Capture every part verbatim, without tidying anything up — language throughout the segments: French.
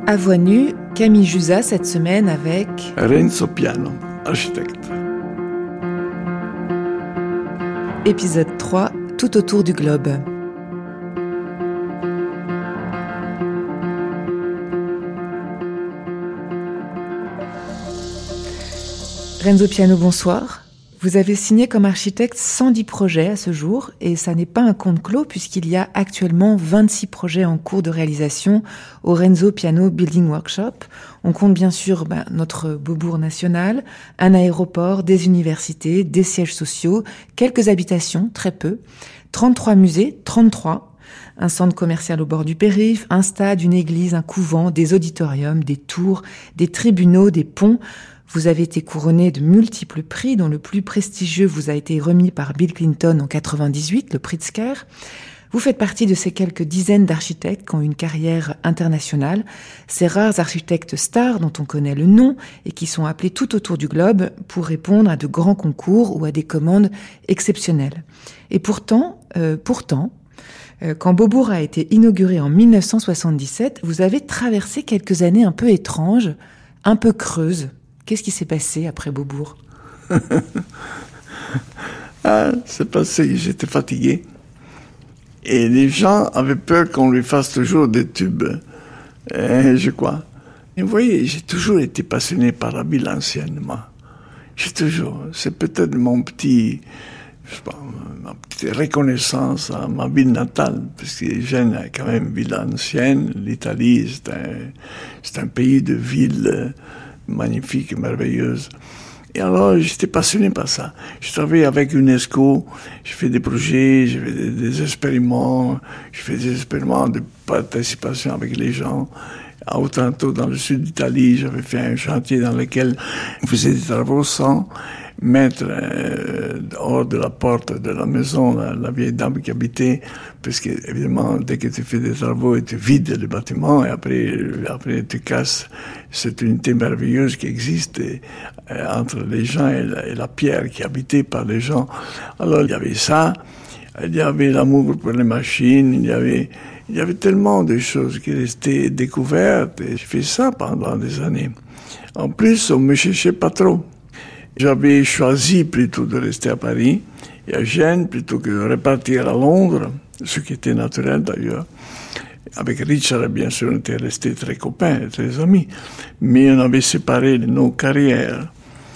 À Voix nue, Camille Jusa cette semaine avec Renzo Piano, architecte. Épisode trois, tout autour du globe. Renzo Piano, bonsoir. Vous avez signé comme architecte cent dix projets à ce jour et ça n'est pas un compte clos puisqu'il y a actuellement vingt-six projets en cours de réalisation au Renzo Piano Building Workshop. On compte bien sûr ben, notre Beaubourg national, un aéroport, des universités, des sièges sociaux, quelques habitations, très peu, trente-trois musées, trente-trois, un centre commercial au bord du périph', un stade, une église, un couvent, des auditoriums, des tours, des tribunaux, des ponts. Vous avez été couronné de multiples prix, dont le plus prestigieux vous a été remis par Bill Clinton en quatre-vingt-dix-huit, le Pritzker. Vous faites partie de ces quelques dizaines d'architectes qui ont une carrière internationale, ces rares architectes stars dont on connaît le nom et qui sont appelés tout autour du globe pour répondre à de grands concours ou à des commandes exceptionnelles. Et pourtant, euh, pourtant, euh, quand Beaubourg a été inauguré en mille neuf cent soixante-dix-sept, vous avez traversé quelques années un peu étranges, un peu creuses. Qu'est-ce qui s'est passé après Beaubourg? Ah, c'est passé que j'étais fatigué. Et les gens avaient peur qu'on lui fasse toujours des tubes, eh, je crois. Et vous voyez, j'ai toujours été passionné par la ville ancienne, moi. J'ai toujours. C'est peut-être mon petit, je sais pas, ma petite reconnaissance à ma ville natale, parce que Gênes est quand même une ville ancienne. L'Italie, c'est un, c'est un pays de villes magnifique, merveilleuse. Et alors, j'étais passionné par ça. Je travaillais avec UNESCO, j'ai fait des projets, j'ai fait des, des expériments, j'ai fait des expériments de participation avec les gens. À Otranto, dans le sud d'Italie, j'avais fait un chantier dans lequel on faisait des travaux sans mettre euh, hors de la porte de la maison la, la vieille dame qui habitait, parce que évidemment dès que tu fais des travaux, tu vides le bâtiment et après après tu casses cette unité merveilleuse qui existe et, euh, entre les gens et la, et la pierre qui est habitée par les gens. Alors il y avait ça, il y avait l'amour pour les machines, il y avait il y avait tellement de choses qui restaient découvertes et j'ai fait ça pendant des années. En plus, on me cherchait pas trop. J'avais choisi plutôt de rester à Paris et à Gênes plutôt que de repartir à Londres, ce qui était naturel d'ailleurs. Avec Richard, bien sûr, on était restés très copains, très amis, mais on avait séparé nos carrières.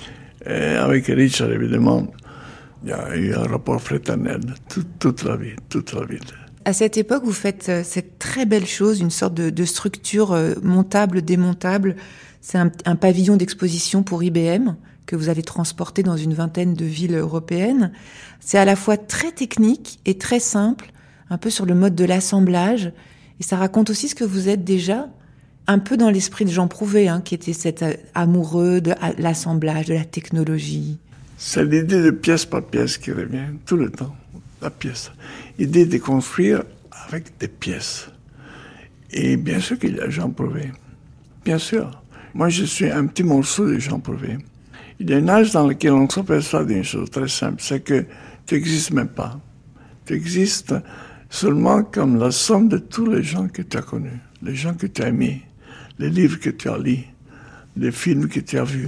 Et avec Richard, évidemment, il y a eu un rapport fraternel toute, toute la vie, toute la vie. À cette époque, vous faites cette très belle chose, une sorte de, de structure montable, démontable. C'est un, un pavillon d'exposition pour I B M que vous avez transporté dans une vingtaine de villes européennes. C'est à la fois très technique et très simple, un peu sur le mode de l'assemblage. Et ça raconte aussi ce que vous êtes déjà, un peu dans l'esprit de Jean Prouvé, hein, qui était cet amoureux de l'assemblage, de la technologie. C'est l'idée de pièce par pièce qui revient tout le temps, la pièce. L'idée de construire avec des pièces. Et bien sûr qu'il y a Jean Prouvé. Bien sûr. Moi, je suis un petit morceau de Jean Prouvé. Il y a un âge dans lequel on s'aperçoit d'une chose très simple, c'est que tu n'existes même pas. Tu existes seulement comme la somme de tous les gens que tu as connus, les gens que tu as aimés, les livres que tu as lus, les films que tu as vus.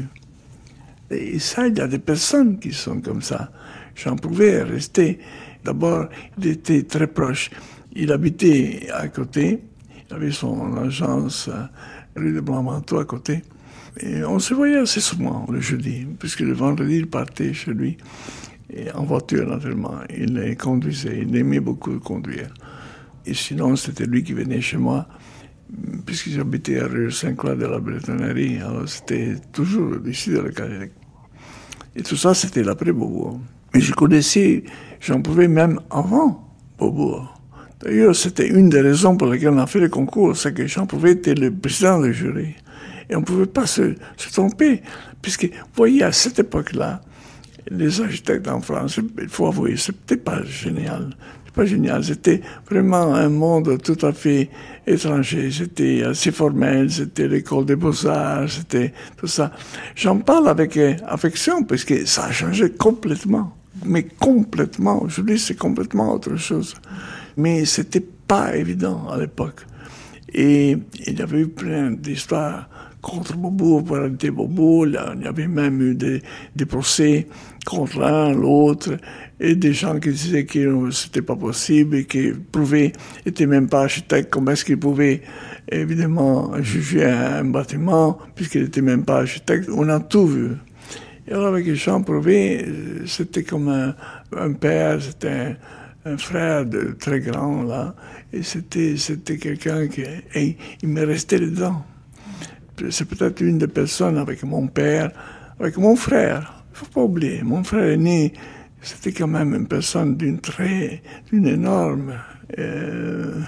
Et ça, il y a des personnes qui sont comme ça. Jean Prouvé est resté. D'abord, il était très proche. Il habitait à côté. Il avait son agence rue de Blanc-Manteau à côté. Et on se voyait assez souvent le jeudi, puisque le vendredi, il partait chez lui, et en voiture naturellement. Il les conduisait, il aimait beaucoup conduire. Et sinon, c'était lui qui venait chez moi, puisque j'habitais à rue Saint-Claude de la Bretonnerie, alors c'était toujours ici dans le quartier. Et tout ça, c'était l'après Beaubourg. Mais je connaissais, j'en pouvais même avant Beaubourg. D'ailleurs, c'était une des raisons pour lesquelles on a fait le concours, c'est que Jean Prouvé était le président du jury. Et on ne pouvait pas se, se tromper, puisque, vous voyez, à cette époque-là, les architectes en France, il faut avouer, c'était pas génial. C'était pas génial. C'était vraiment un monde tout à fait étranger. C'était assez formel. C'était l'école des beaux-arts. C'était tout ça. J'en parle avec affection, parce que ça a changé complètement. Mais complètement. Aujourd'hui, c'est complètement autre chose. Mais c'était pas évident à l'époque. Et il y avait eu plein d'histoires contre Beaubourg, pour arrêter Beaubourg. Il y avait même eu des, des procès contre l'un, l'autre, et des gens qui disaient que c'était pas possible et qui prouvaient, étaient même pas architectes, comment est-ce qu'ils pouvaient évidemment juger un, un bâtiment, puisqu'il n'était même pas architecte. On a tout vu. Et alors avec Jean Prouvé, c'était comme un, un père, c'était un, un frère de, très grand là, et c'était, c'était quelqu'un qui, et il m'est resté dedans. C'est peut-être une des personnes avec mon père, avec mon frère. Il faut pas oublier, mon frère aîné, c'était quand même une personne d'une très, d'une énorme, euh,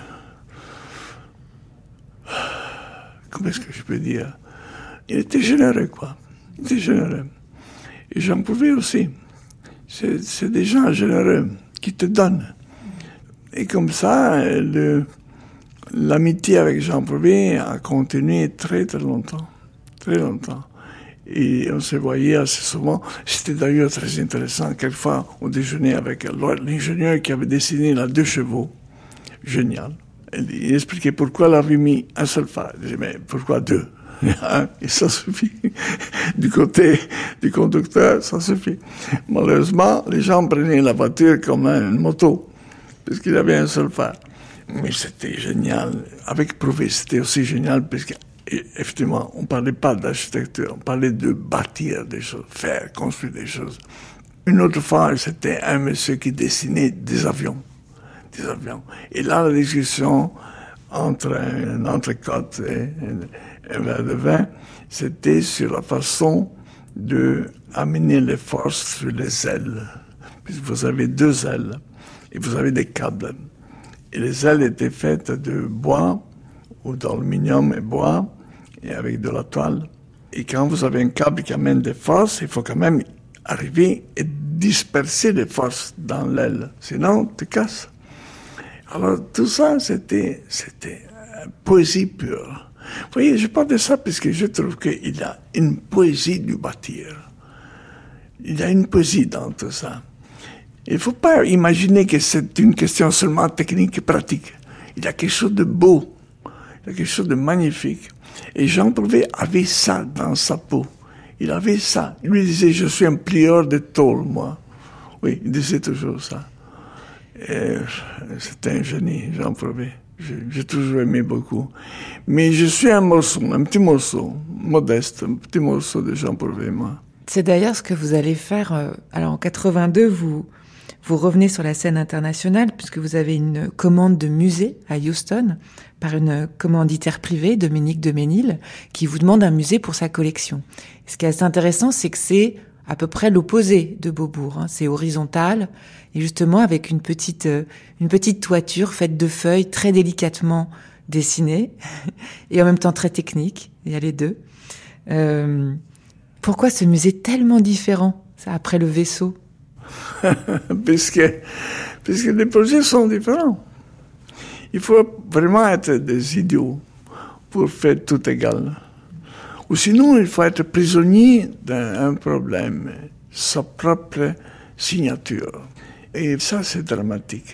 comment est-ce que je peux dire? Il était généreux, quoi. Il était généreux. Et Jean Prouvé aussi. C'est, c'est des gens généreux qui te donnent. Et comme ça, le, l'amitié avec Jean Prouvé a continué très très longtemps, très longtemps. Et on se voyait assez souvent. C'était d'ailleurs très intéressant. Quelquefois, on déjeunait avec l'ingénieur qui avait dessiné la deux chevaux. Génial. Il expliquait pourquoi il avait mis un seul phare. Il disait, mais pourquoi deux? Et ça suffit. Du côté du conducteur, ça suffit. Malheureusement, les gens prenaient la voiture comme une moto, puisqu'il avait un seul phare. Mais c'était génial. Avec Prouvé, c'était aussi génial, parce qu'effectivement, on ne parlait pas d'architecture, on parlait de bâtir des choses, faire, construire des choses. Une autre fois, c'était un monsieur qui dessinait des avions. Des avions. Et là, la discussion entre un entrecôte et un verre de vin, c'était sur la façon d'amener les forces sur les ailes. Puisque vous avez deux ailes et vous avez des câbles. Et les ailes étaient faites de bois ou d'aluminium et bois et avec de la toile. Et quand vous avez un câble qui amène des forces, il faut quand même arriver et disperser les forces dans l'aile. Sinon, tu casses. Alors, tout ça, c'était, c'était une poésie pure. Vous voyez, je parle de ça parce que je trouve qu'il y a une poésie du bâtir. Il y a une poésie dans tout ça. Il ne faut pas imaginer que c'est une question seulement technique et pratique. Il y a quelque chose de beau, il y a quelque chose de magnifique. Et Jean Prouvé avait ça dans sa peau. Il avait ça. Il lui disait, je suis un plieur de tôle, moi. Oui, il disait toujours ça. Et c'était un génie, Jean Prouvé. J'ai, j'ai toujours aimé beaucoup. Mais je suis un morceau, un petit morceau, modeste, un petit morceau de Jean Prouvé, moi. C'est d'ailleurs ce que vous allez faire. Euh, alors en quatre-vingt-deux, vous, vous revenez sur la scène internationale puisque vous avez une commande de musée à Houston par une commanditaire privée, Dominique de Ménil, qui vous demande un musée pour sa collection. Et ce qui est assez intéressant, c'est que c'est à peu près l'opposé de Beaubourg. Hein. C'est horizontal et justement avec une petite, euh, une petite toiture faite de feuilles très délicatement dessinées et en même temps très technique. Il y a les deux. Euh, pourquoi ce musée tellement différent, ça, après le vaisseau? puisque, puisque les projets sont différents. Il faut vraiment être des idiots pour faire tout égal. Ou sinon, il faut être prisonnier d'un problème, sa propre signature. Et ça, c'est dramatique.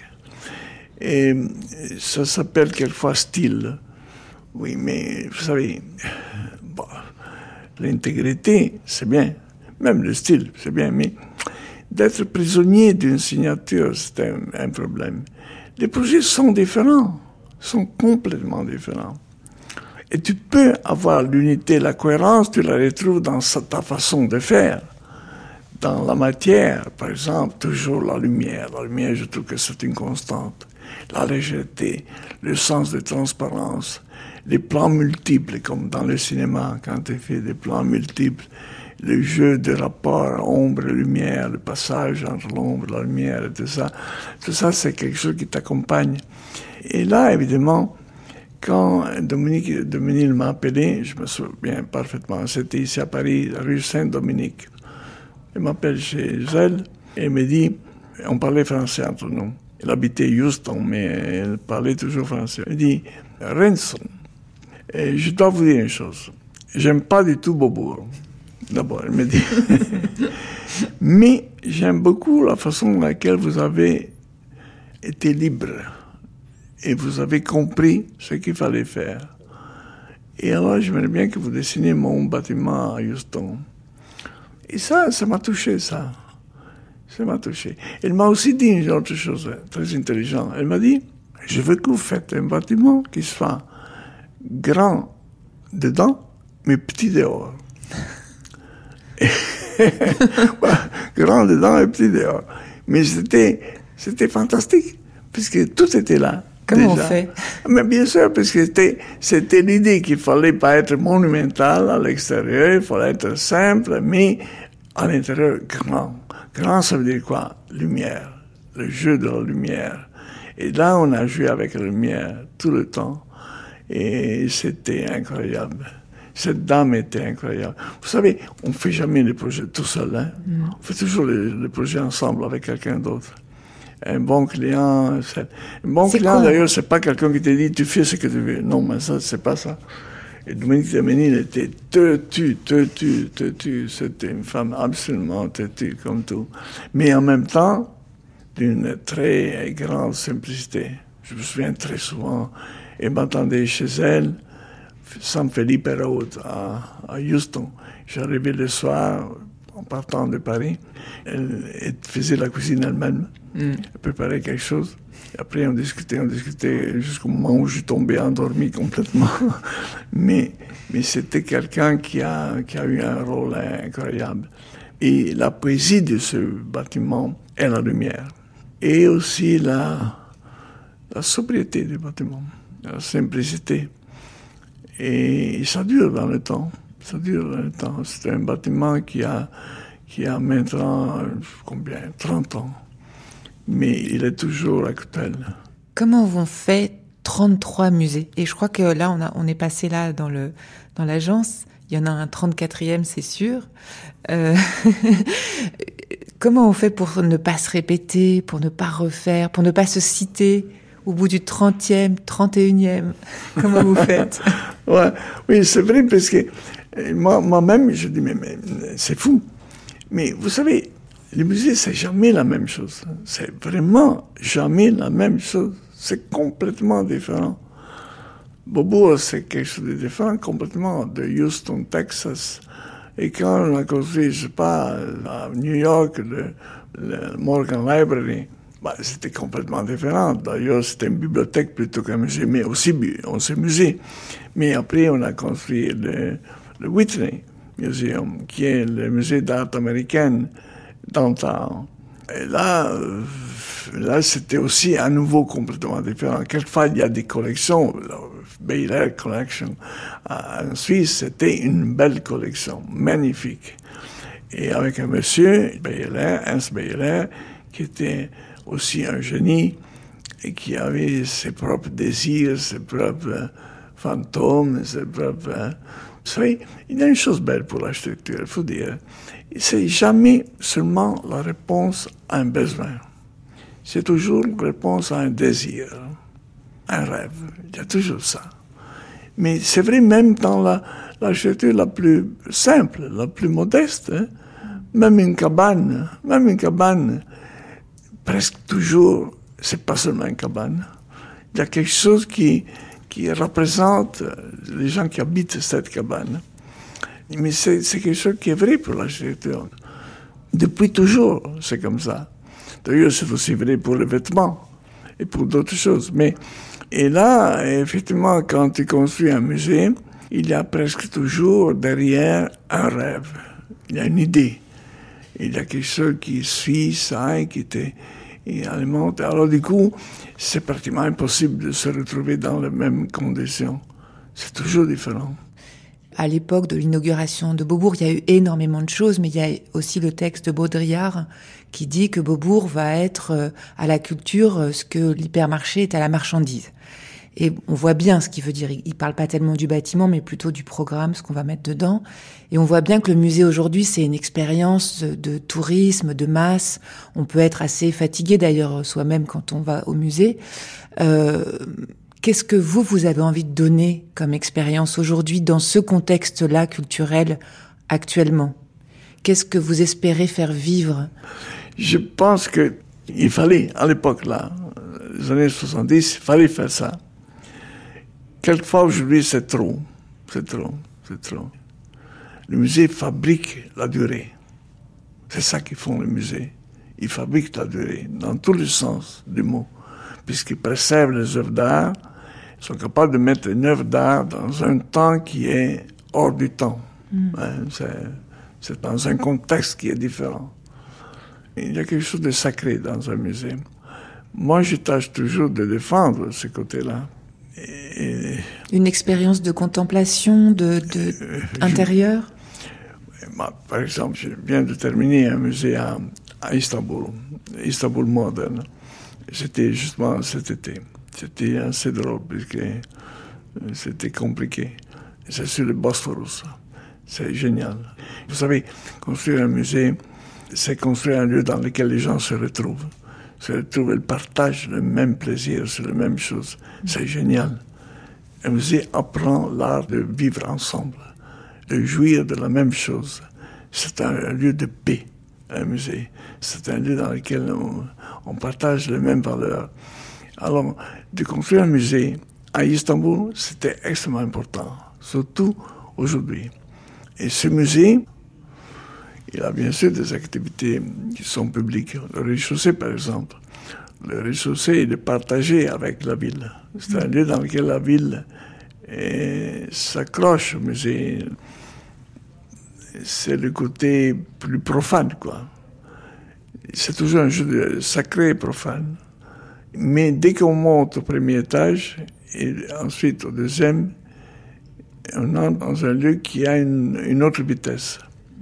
Et ça s'appelle quelquefois style. Oui, mais vous savez, bon, l'intégrité, c'est bien. Même le style, c'est bien. Mais d'être prisonnier d'une signature, c'est un, un problème. Les projets sont différents, sont complètement différents. Et tu peux avoir l'unité, la cohérence, tu la retrouves dans ta façon de faire. Dans la matière, par exemple, toujours la lumière. La lumière, je trouve que c'est une constante. La légèreté, le sens de transparence, les plans multiples, comme dans le cinéma, quand tu fais des plans multiples, le jeu de rapport ombre-lumière, le passage entre l'ombre et la lumière, et tout ça. Tout ça, c'est quelque chose qui t'accompagne. Et là, évidemment, quand Dominique de Ménil m'a appelé, je me souviens parfaitement, c'était ici à Paris, rue Saint-Dominique. Il m'appelle chez elle et il me dit, on parlait français entre nous. Elle habitait Houston, mais elle parlait toujours français. Il dit, Renson, je dois vous dire une chose, j'aime pas du tout Beaubourg. D'abord, elle me dit, mais j'aime beaucoup la façon dans laquelle vous avez été libre et vous avez compris ce qu'il fallait faire. Et alors, j'aimerais bien que vous dessiniez mon bâtiment à Houston. Et ça, ça m'a touché, ça. Ça m'a touché. Elle m'a aussi dit une autre chose très intelligente. Elle m'a dit, je veux que vous faites un bâtiment qui soit grand dedans, mais petit dehors. Voilà, grand dedans et petit dehors. Mais c'était, c'était fantastique, puisque tout était là. Comment déjà. on fait? Mais bien sûr, parce que c'était, c'était l'idée qu'il fallait pas être monumental à l'extérieur, il fallait être simple, mais à l'intérieur, grand. Grand, ça veut dire quoi? Lumière. Le jeu de la lumière. Et là, on a joué avec la lumière tout le temps. Et c'était incroyable. Cette dame était incroyable. Vous savez, on ne fait jamais les projets tout seul. Hein? Mm. On fait toujours les, les projets ensemble avec quelqu'un d'autre. Un bon client, c'est... un bon c'est client, quoi? D'ailleurs, c'est pas quelqu'un qui te dit, tu fais ce que tu veux. Non, mais ça, c'est pas ça. Et Dominique Termini, il était têtu, têtu, têtu. C'était une femme absolument têtue, comme tout. Mais en même temps, d'une très grande simplicité. Je me souviens très souvent, elle m'attendait chez elle, San Felipe Road, à, à Houston. J'arrivais le soir, en partant de Paris. Elle, elle faisait la cuisine elle-même. Mm. Elle préparait quelque chose. Et après, on discutait, on discutait jusqu'au moment où je tombais endormi complètement. mais, mais c'était quelqu'un qui a, qui a eu un rôle incroyable. Et la poésie de ce bâtiment est la lumière. Et aussi la, la sobriété du bâtiment, la simplicité. Et ça dure dans le temps. Ça dure dans le temps. C'est un bâtiment qui a, qui a maintenant, combien, trente ans. Mais il est toujours actuel. Comment on fait trente-trois musées? Et je crois que là, on, a, on est passé là dans, le, dans l'agence. Il y en a un trente-quatrième, c'est sûr. Euh... Comment on fait pour ne pas se répéter, pour ne pas refaire, pour ne pas se citer au bout du trentième, trente et unième? Comment vous faites? Ouais, oui, c'est vrai, parce que moi, moi-même, je dis, mais, mais c'est fou. Mais vous savez, les musées, c'est jamais la même chose. C'est vraiment jamais la même chose. C'est complètement différent. Beaubourg, c'est quelque chose de différent complètement de Houston, Texas. Et quand on a construit, je sais pas, à New York, le, le Morgan Library, bah, c'était complètement différent. D'ailleurs, c'était une bibliothèque plutôt qu'un musée, mais aussi on s'est musée. Mais après, on a construit le, le Whitney Museum, qui est le musée d'art américaine downtown. Et là, euh, là, c'était aussi à nouveau complètement différent. Quelquefois, il y a des collections. La Beyeler Collection en Suisse, c'était une belle collection, magnifique. Et avec un monsieur, Beyeler, Ernst Beyeler, qui était aussi un génie et qui avait ses propres désirs, ses propres fantômes, ses propres... Vous savez, il y a une chose belle pour l'architecture, il faut dire. C'est jamais seulement la réponse à un besoin. C'est toujours la réponse à un désir, un rêve. Il y a toujours ça. Mais c'est vrai même dans la, l'architecture la plus simple, la plus modeste. Hein? Même une cabane, même une cabane, presque toujours, c'est pas seulement une cabane. Il y a quelque chose qui, qui représente les gens qui habitent cette cabane. Mais c'est, c'est quelque chose qui est vrai pour l'architecture. Depuis toujours, c'est comme ça. D'ailleurs, c'est aussi vrai pour les vêtements et pour d'autres choses. Mais, et là, effectivement, quand tu construis un musée, il y a presque toujours derrière un rêve. Il y a une idée. Il y a quelque chose qui suit ça et qui te, et alimente. Alors du coup, c'est pratiquement impossible de se retrouver dans les mêmes conditions. C'est toujours différent. À l'époque de l'inauguration de Beaubourg, il y a eu énormément de choses, mais il y a aussi le texte de Baudrillard qui dit que Beaubourg va être à la culture ce que l'hypermarché est à la marchandise. Et on voit bien ce qu'il veut dire. Il parle pas tellement du bâtiment, mais plutôt du programme, ce qu'on va mettre dedans. Et on voit bien que le musée aujourd'hui, c'est une expérience de tourisme, de masse. On peut être assez fatigué d'ailleurs soi-même quand on va au musée. Euh, qu'est-ce que vous, vous avez envie de donner comme expérience aujourd'hui dans ce contexte-là culturel actuellement? Qu'est-ce que vous espérez faire vivre? Je pense que il fallait, à l'époque là, les années soixante-dix, il fallait faire ça. Quelquefois, aujourd'hui, c'est trop. C'est trop. C'est trop. Le musée fabrique la durée. C'est ça qu'ils font, les musées. Ils fabriquent la durée, dans tous les sens du mot. Puisqu'ils préservent les œuvres d'art, ils sont capables de mettre une œuvre d'art dans un temps qui est hors du temps. Mm. Ouais, c'est, c'est dans un contexte qui est différent. Il y a quelque chose de sacré dans un musée. Moi, je tâche toujours de défendre ce côté-là. Et, Une expérience de contemplation, de, de euh, intérieur. Moi, par exemple, je viens de terminer un musée à, à Istanbul, Istanbul Modern. C'était justement cet été. C'était assez drôle, puisque c'était compliqué. C'est sur le Bosphorus. C'est génial. Vous savez, construire un musée, c'est construire un lieu dans lequel les gens se retrouvent. Se retrouvent, ils partagent le même plaisir, c'est la même chose. C'est génial. Un musée apprend l'art de vivre ensemble, de jouir de la même chose. C'est un, un lieu de paix, un musée. C'est un lieu dans lequel on, on partage les mêmes valeurs. Alors, de construire un musée à Istanbul, c'était extrêmement important, surtout aujourd'hui. Et ce musée, il a bien sûr des activités qui sont publiques. Le rez-de-chaussée, par exemple. Le rez-de-chaussée, il est partagé avec la ville. C'est un lieu dans lequel la ville eh, s'accroche au musée. C'est le côté plus profane, quoi. C'est toujours un jeu de sacré et profane. Mais dès qu'on monte au premier étage, et ensuite au deuxième, on entre dans un lieu qui a une, une autre vitesse.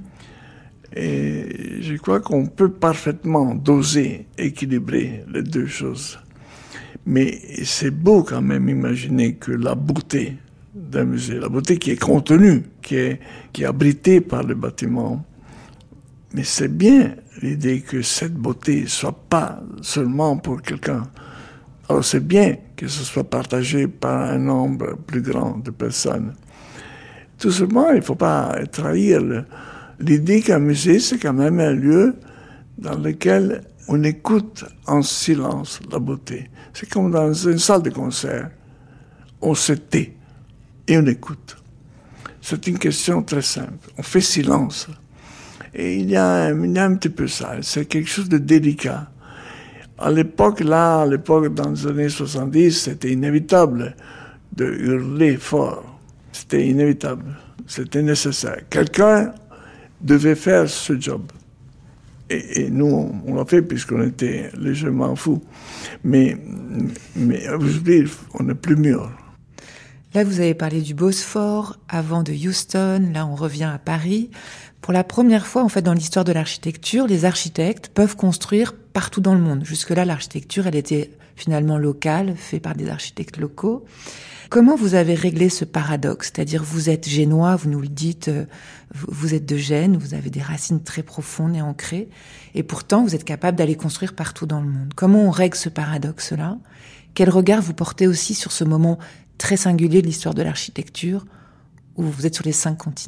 Et je crois qu'on peut parfaitement doser, équilibrer les deux choses. Mais c'est beau quand même imaginer que la beauté d'un musée, la beauté qui est contenue, qui est, qui est abritée par le bâtiment, mais c'est bien l'idée que cette beauté ne soit pas seulement pour quelqu'un. Alors c'est bien que ce soit partagé par un nombre plus grand de personnes. Tout simplement, il ne faut pas trahir le, l'idée qu'un musée, c'est quand même un lieu dans lequel on écoute en silence la beauté. C'est comme dans une salle de concert. On se tait et on écoute. C'est une question très simple. On fait silence. Et il y a, il y a un petit peu ça. C'est quelque chose de délicat. À l'époque, là, à l'époque, dans les années soixante-dix, c'était inévitable de hurler fort. C'était inévitable. C'était nécessaire. Quelqu'un devait faire ce job. Et, et nous, on, on l'a fait puisqu'on était légèrement fous. Mais, mais aujourd'hui, on n'est plus mûr. Là, vous avez parlé du Bosphore, avant de Houston, là on revient à Paris. Pour la première fois, en fait, dans l'histoire de l'architecture, les architectes peuvent construire partout dans le monde. Jusque-là, l'architecture, elle était finalement locale, faite par des architectes locaux. Comment vous avez réglé ce paradoxe ? C'est-à-dire, vous êtes génois, vous nous le dites, vous êtes de Gênes, vous avez des racines très profondes et ancrées, et pourtant, vous êtes capable d'aller construire partout dans le monde. Comment on règle ce paradoxe-là ? Quel regard vous portez aussi sur ce moment très singulier de l'histoire de l'architecture, où vous êtes sur les cinq continents ?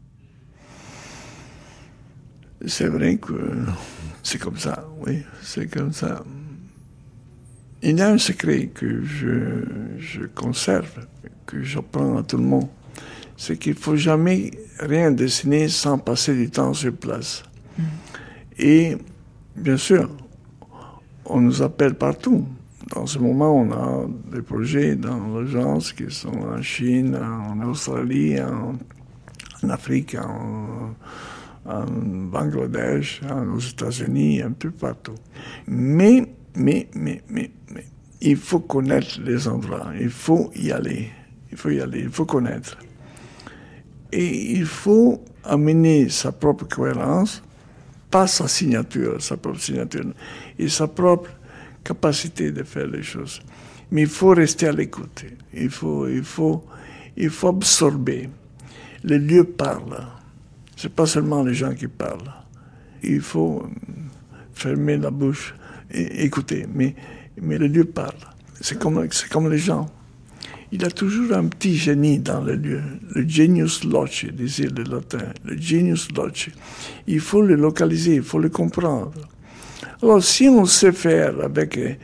C'est vrai que c'est comme ça, oui, c'est comme ça. Il y a un secret que je, je conserve, que j'apprends à tout le monde, c'est qu'il ne faut jamais rien dessiner sans passer du temps sur place. Mmh. Et bien sûr, on nous appelle partout. Dans ce moment, on a des projets dans l'agence qui sont en Chine, en Australie, en, en Afrique, en, en Bangladesh, aux États-Unis, un peu partout. Mais, mais, mais, mais, mais, il faut connaître les endroits, il faut y aller, il faut y aller, il faut connaître. Et il faut amener sa propre cohérence, pas sa signature, sa propre signature, et sa propre capacité de faire les choses. Mais il faut rester à l'écoute, il faut, il faut, il faut absorber. Les lieux parlent. C'est pas seulement les gens qui parlent. Il faut fermer la bouche et écouter. Mais, mais le lieu parle. C'est comme, c'est comme les gens. Il y a toujours un petit génie dans le lieu. Le genius loci, disait le latin. Le genius loci. Il faut le localiser, il faut le comprendre. Alors, si on sait faire avec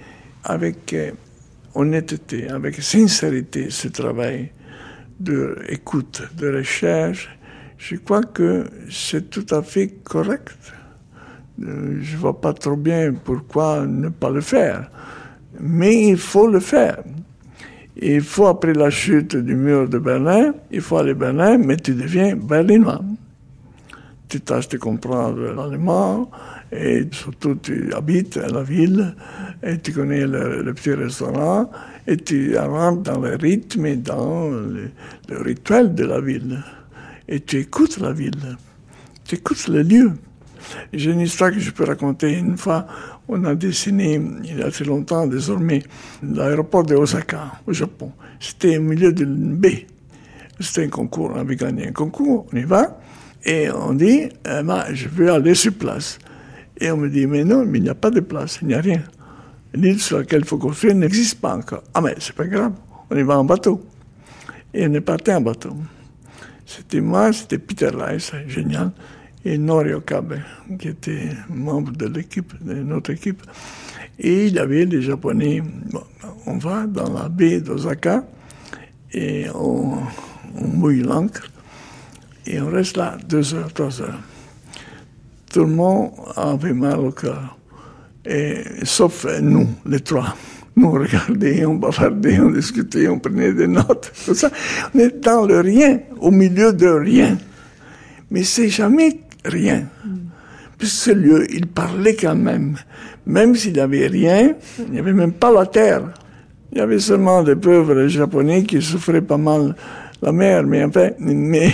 avec euh, honnêteté, avec sincérité, ce travail d'écoute, de, de recherche, je crois que c'est tout à fait correct. Euh, je ne vois pas trop bien pourquoi ne pas le faire. Mais il faut le faire. Il faut, après la chute du mur de Berlin, il faut aller à Berlin, mais tu deviens berlinois. Tu tâches de comprendre l'allemand, et surtout tu habites à la ville, et tu connais le, le petit restaurant, et tu rentres dans le rythme et dans le, le rituel de la ville. Et tu écoutes la ville, tu écoutes le lieu. J'ai une histoire que je peux raconter. Une fois, on a dessiné, il y a assez longtemps désormais, l'aéroport de Osaka, au Japon. C'était au milieu d'une baie. C'était un concours, on avait gagné un concours, on y va, et on dit, eh ben, je veux aller sur place. Et on me dit, mais non, mais il n'y a pas de place, il n'y a rien. L'île sur laquelle il faut construire n'existe pas encore. Ah, mais c'est pas grave, on y va en bateau. Et on est parti en bateau. C'était moi, c'était Peter Leis, génial, et Nori Okabe, qui était membre de l'équipe, de notre équipe. Et il y avait les Japonais. Bon, on va dans la baie d'Osaka et on, on mouille l'ancre et on reste là deux heures, trois heures. Tout le monde avait mal au cœur, et, sauf nous, les trois. Nous, on regardait, on bavardait, on discutait, on prenait des notes, tout ça. On est dans le rien, au milieu de rien. Mais c'est jamais rien. Puisque ce lieu, il parlait quand même. Même s'il n'y avait rien, il n'y avait même pas la terre. Il y avait seulement des pauvres Japonais qui souffraient pas mal la mer, mais enfin, mais,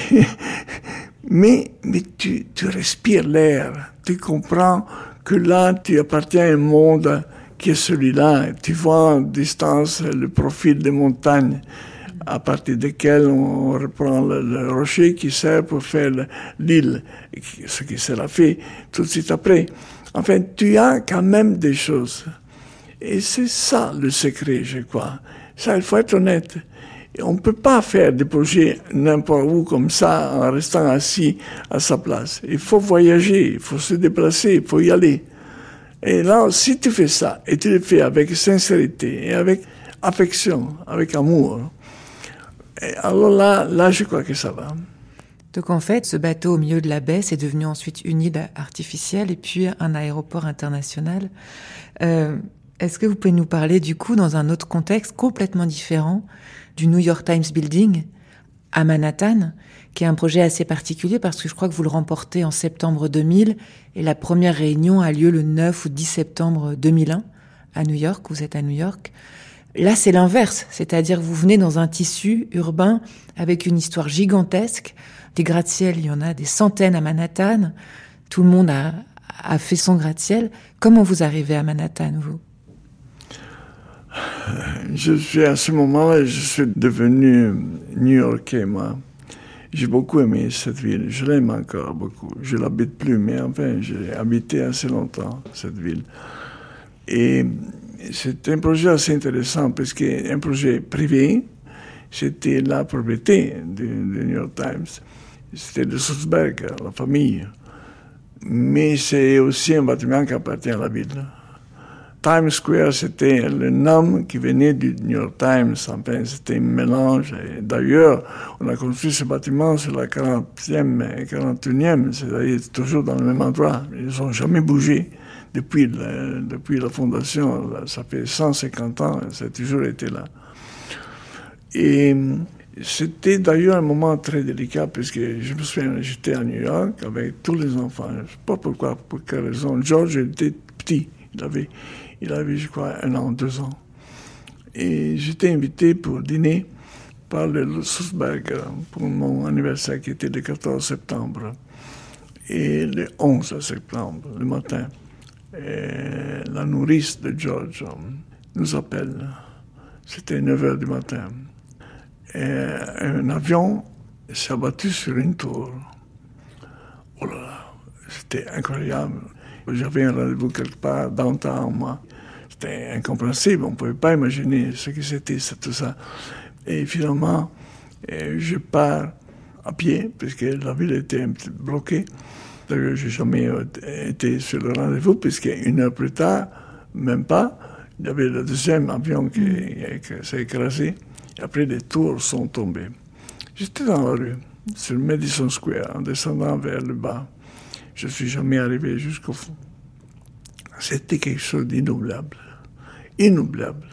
mais, mais tu, tu respires l'air. Tu comprends que là, tu appartiens à un monde qui est celui-là. Tu vois en distance le profil des montagnes à partir desquelles on reprend le, le rocher qui sert pour faire l'île, ce qui sera fait tout de suite après. Enfin, tu as quand même des choses. Et c'est ça le secret, je crois. Ça, il faut être honnête. Et on ne peut pas faire des projets n'importe où comme ça en restant assis à sa place. Il faut voyager, il faut se déplacer, il faut y aller. Et là, si tu fais ça, et tu le fais avec sincérité, et avec affection, avec amour, et alors là, là, je crois que ça va. Donc en fait, ce bateau au milieu de la baie, c'est devenu ensuite une île artificielle et puis un aéroport international. Euh, est-ce que vous pouvez nous parler du coup, dans un autre contexte complètement différent, du New York Times Building à Manhattan, qui est un projet assez particulier parce que je crois que vous le remportez en septembre deux mille et la première réunion a lieu le neuf ou dix septembre deux mille un à New York, vous êtes à New York. Là, c'est l'inverse, c'est-à-dire que vous venez dans un tissu urbain avec une histoire gigantesque. Des gratte-ciel, il y en a des centaines à Manhattan. Tout le monde a, a fait son gratte-ciel. Comment vous arrivez à Manhattan, vous ? Je suis à ce moment-là, je suis devenu New-Yorkais, moi. J'ai beaucoup aimé cette ville. Je l'aime encore beaucoup. Je l'habite plus, mais enfin, j'ai habité assez longtemps cette ville. Et c'est un projet assez intéressant parce que c'est un projet privé. C'était la propriété du, du New York Times. C'était de Sulzberger, la famille. Mais c'est aussi un bâtiment qui appartient à la ville. Times Square, c'était le nom qui venait du New York Times. Enfin, c'était un mélange. Et d'ailleurs, on a construit ce bâtiment sur la quarantième et quarante-et-unième, c'est-à-dire toujours dans le même endroit. Ils n'ont jamais bougé depuis, le, depuis la fondation. Ça fait cent cinquante ans, ça a toujours été là. Et c'était d'ailleurs un moment très délicat, puisque je me souviens, j'étais à New York avec tous les enfants. Je ne sais pas pourquoi, pour quelle raison. George était petit. Il avait, il avait, je crois, un an, deux ans. Et j'étais invité pour dîner par le Sulzberger pour mon anniversaire qui était le quatorze septembre. Et le onze septembre, le matin, et la nourrice de George nous appelle. C'était neuf heures du matin. Et un avion s'est abattu sur une tour. Oh là là, c'était incroyable. J'avais un rendez-vous quelque part downtown, moi. C'était incompréhensible, on ne pouvait pas imaginer ce que c'était, tout ça. Et finalement, je pars à pied, puisque la ville était un petit bloquée. D'ailleurs, je n'ai jamais été sur le rendez-vous, puisqu'une heure plus tard, même pas, Il y avait le deuxième avion qui, qui s'est écrasé. Et après, les tours sont tombées. J'étais dans la rue, sur Madison Square, en descendant vers le bas. Je ne suis jamais arrivé jusqu'au fond. C'était quelque chose d'inoubliable. Inoubliable.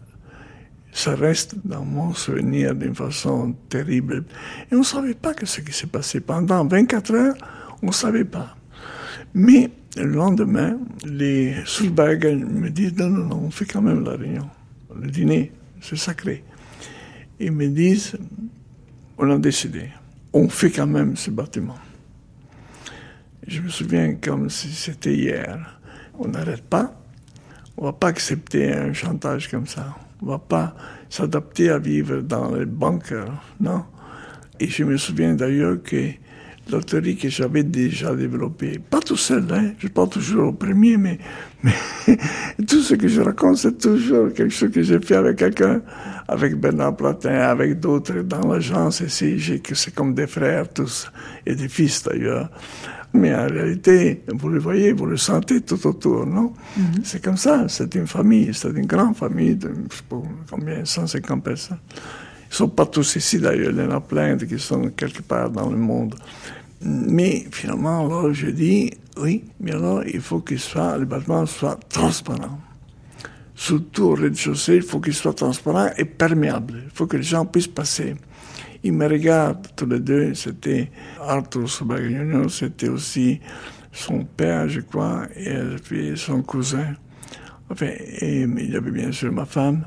Ça reste dans mon souvenir d'une façon terrible. Et on ne savait pas ce qui s'est passé. Pendant vingt-quatre heures, on ne savait pas. Mais le lendemain, les Sulzberger me disent « Non, non, non, on fait quand même la réunion. Le dîner, c'est sacré. » Ils me disent « On a décidé. On fait quand même ce bâtiment. » Je me souviens comme si c'était hier. On n'arrête pas. On ne va pas accepter un chantage comme ça. On ne va pas s'adapter à vivre dans les bunkers, non. Et je me souviens d'ailleurs que la théorie que j'avais déjà développée, pas tout seul, hein, je parle toujours au premier, mais, mais tout ce que je raconte, c'est toujours quelque chose que j'ai fait avec quelqu'un, avec Bernard Platin, avec d'autres dans l'agence ici, j'ai que c'est comme des frères tous, et des fils d'ailleurs. Mais en réalité, vous le voyez, vous le sentez tout autour, non? Mm-hmm. C'est comme ça, c'est une famille, c'est une grande famille de, je sais pas combien, cent cinquante personnes. Ils ne sont pas tous ici d'ailleurs, il y en a plein qui sont quelque part dans le monde. Mais finalement, alors je dis, oui, mais alors il faut que soit, le bâtiment soit transparent. Surtout au rez-de-chaussée, il faut qu'il soit transparent et perméable. Il faut que les gens puissent passer. Ils me regardent tous les deux, c'était Arthur Sulzberger junior, c'était aussi son père, je crois, et puis son cousin. Enfin, et il y avait bien sûr ma femme.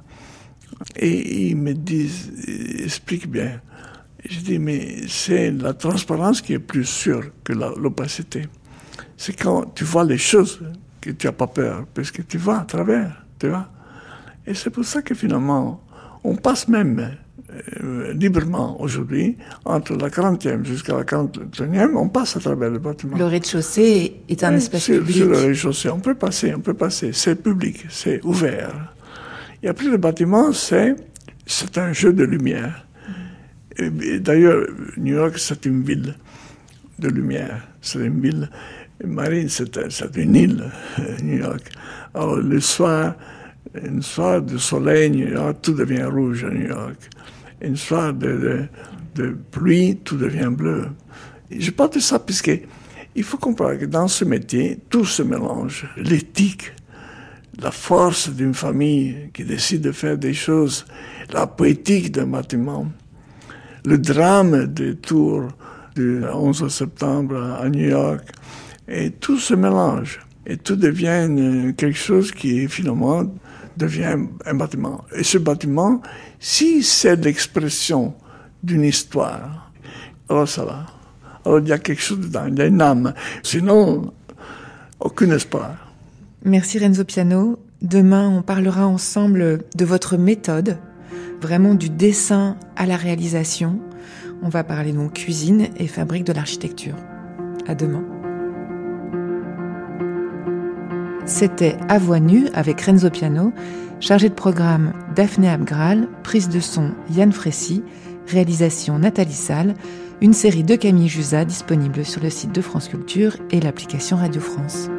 Et ils me disent, ils expliquent bien. Je dis, mais c'est la transparence qui est plus sûre que la, l'opacité. C'est quand tu vois les choses que tu n'as pas peur, parce que tu vois à travers, tu vois. Et c'est pour ça que finalement, on passe même euh, librement aujourd'hui, entre la quarantième jusqu'à la quarante-et-unième, on passe à travers le bâtiment. Le rez-de-chaussée est un oui, espace sur, public. Sur le rez-de-chaussée, on peut passer, on peut passer. C'est public, c'est ouvert. Et après, le bâtiment, c'est, c'est un jeu de lumière. Et, et d'ailleurs, New York, c'est une ville de lumière. C'est une ville marine, c'est, c'est une île, New York. Alors, le soir, une soir de soleil, New York, tout devient rouge à New York. Une soir de, de, de pluie, tout devient bleu. Et je parle de ça parce que il faut comprendre que dans ce métier, tout se mélange. L'éthique, la force d'une famille qui décide de faire des choses, la poétique d'un bâtiment, le drame des tours du onze septembre à New York, et tout se mélange. Et tout devient quelque chose qui, finalement, devient un bâtiment. Et ce bâtiment, si c'est l'expression d'une histoire, alors ça va. Alors il y a quelque chose dedans, il y a une âme. Sinon, aucun espoir. Merci Renzo Piano. Demain, on parlera ensemble de votre méthode, vraiment du dessin à la réalisation. On va parler donc cuisine et fabrique de l'architecture. À demain. C'était À Voix nue avec Renzo Piano, chargé de programme Daphné Abgral, prise de son Yann Frécy, réalisation Nathalie Salle, une série de Camille Jusa disponible sur le site de France Culture et l'application Radio France.